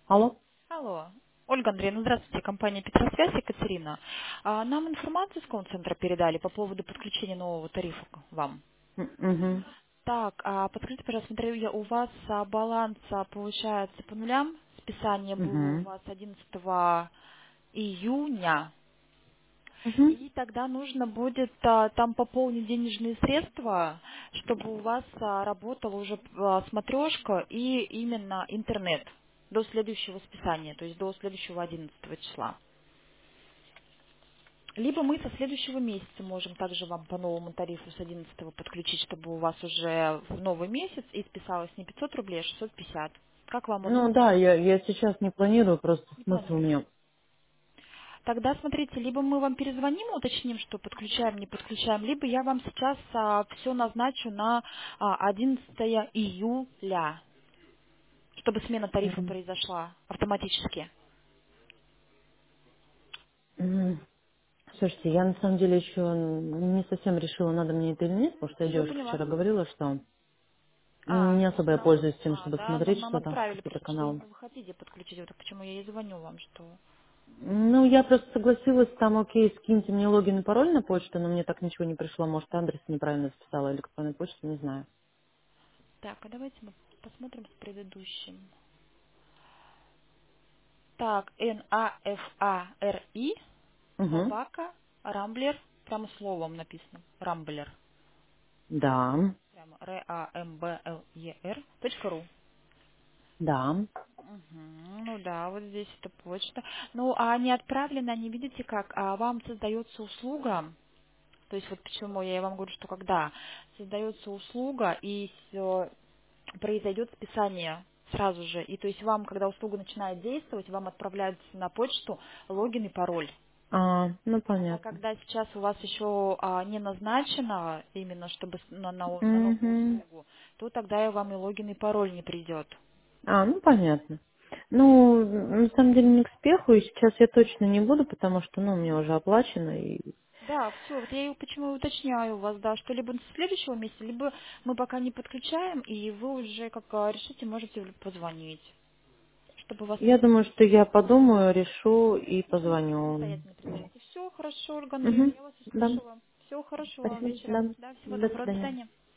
Алло? Алло. Ольга Андреевна, здравствуйте, компания Петросвязь, Екатерина. Нам информацию с колл-центра передали по поводу подключения нового тарифа к вам. Угу. Так, подскажите, пожалуйста, смотрю я, у вас баланс получается по нулям. Списание было у Угу. вас 11 июня. Угу. И тогда нужно будет там пополнить денежные средства, чтобы у вас работала уже смотрешка и именно интернет до следующего списания, то есть до следующего 11 числа. Либо мы со следующего месяца можем также вам по новому тарифу с 11 подключить, чтобы у вас уже в новый месяц и списалось не 500 рублей, а 650. Как вам Ну удобно? да, я сейчас не планирую, просто Не смысл планируете. мне. Тогда смотрите, либо мы вам перезвоним, уточним, что подключаем, не подключаем, либо я вам сейчас все назначу на 11 июля, чтобы смена тарифа М. произошла автоматически. М. Слушайте, я на самом деле еще не совсем решила, надо мне это или нет, потому что я Все, девушке поняла. вчера говорила, что не особо я пользуюсь тем, Нашла, чтобы да, смотреть нам что-то, отправили, какие-то просто что каналы. именно вы хотите подключить, вот почему я и звоню вам, что... Ну, я просто согласилась, там, окей, скиньте мне логин и пароль на почту, но мне так ничего не пришло, может, адрес неправильно записала, электронную почту, не знаю. Так, а давайте мы посмотрим с предыдущим. Так, NAFARI, Угу. собака, Рамблер, прямо словом написано, Рамблер, Да, прямо RAMBLER.ru. да. Мгм, ну да, вот здесь это почта. Ну, а не отправлено, не видите как, а вам создается услуга, то есть вот почему я вам говорю, что когда создается услуга и произойдет списание сразу же, и то есть вам, когда услуга начинает действовать, вам отправляется на почту логин и пароль. Ну, А так, понятно. когда сейчас у вас еще не назначено, именно чтобы на новую Угу. услугу, то тогда и вам и логин, и пароль не придет. Ну понятно. Ну, на самом деле не к спеху, и сейчас я точно не буду, потому что, ну, мне уже оплачено, и Да, все, вот я и почему и уточняю у вас, да, что либо с следующего месяца, либо мы пока не подключаем, и вы уже, как решите, можете позвонить, чтобы вас не я думаю, что я подумаю, решу и позвоню. самостоятельно принимаете. Все, хорошо, Ольга Андреевна, Угу. я вас Да. услышала. Всего хорошего вам Спасибо. вечера. Да. Да, всего До доброго, до свидания. свидания.